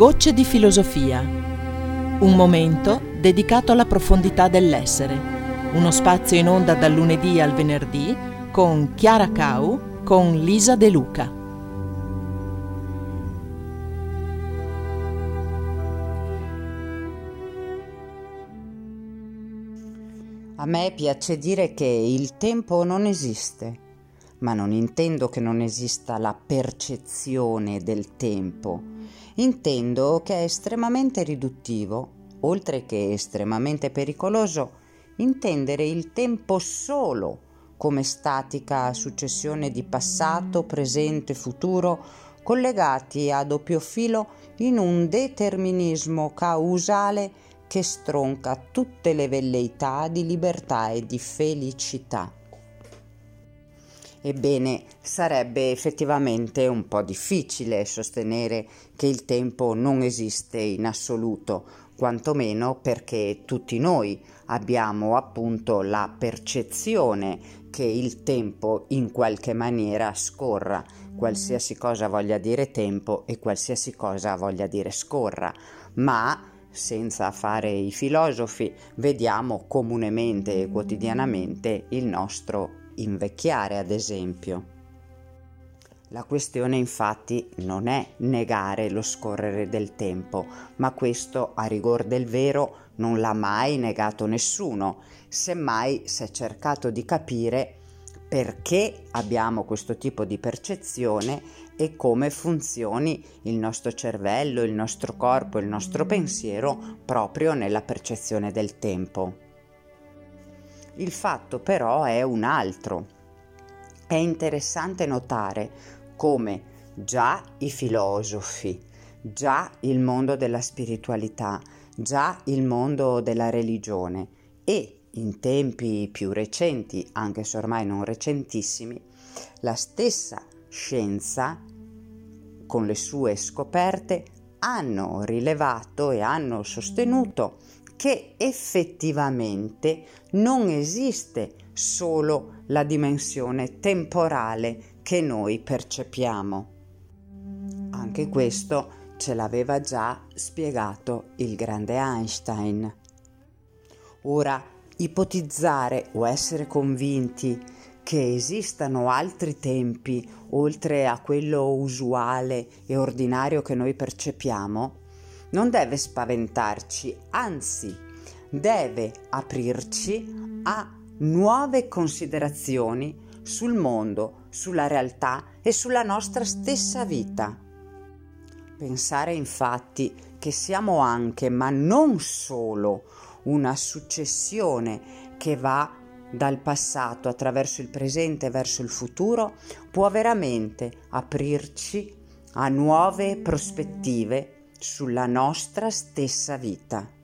Gocce di filosofia. Un momento dedicato alla profondità dell'essere. Uno spazio in onda dal lunedì al venerdì con Chiara Cau, con Lisa De Luca. A me piace dire che il tempo non esiste, ma non intendo che non esista la percezione del tempo. Intendo che è estremamente riduttivo, oltre che estremamente pericoloso, intendere il tempo solo come statica successione di passato, presente, futuro, collegati a doppio filo in un determinismo causale che stronca tutte le velleità di libertà e di felicità. Ebbene, sarebbe effettivamente un po' difficile sostenere che il tempo non esiste in assoluto, quantomeno perché tutti noi abbiamo appunto la percezione che il tempo in qualche maniera scorra, qualsiasi cosa voglia dire tempo e qualsiasi cosa voglia dire scorra, ma senza fare i filosofi, vediamo comunemente e quotidianamente il nostro invecchiare, ad esempio. La questione infatti non è negare lo scorrere del tempo, ma questo a rigor del vero non l'ha mai negato nessuno, semmai si è cercato di capire perché abbiamo questo tipo di percezione e come funzioni il nostro cervello, il nostro corpo, il nostro pensiero proprio nella percezione del tempo. Il fatto però è un altro. È interessante notare come già i filosofi, già il mondo della spiritualità, già il mondo della religione e in tempi più recenti, anche se ormai non recentissimi, la stessa scienza con le sue scoperte hanno rilevato e hanno sostenuto che effettivamente non esiste solo la dimensione temporale che noi percepiamo. Anche questo ce l'aveva già spiegato il grande Einstein. Ora, ipotizzare o essere convinti che esistano altri tempi oltre a quello usuale e ordinario che noi percepiamo non deve spaventarci, anzi deve aprirci a nuove considerazioni sul mondo, sulla realtà e sulla nostra stessa vita. Pensare infatti che siamo anche, ma non solo, una successione che va dal passato attraverso il presente verso il futuro può veramente aprirci a nuove prospettive sulla nostra stessa vita.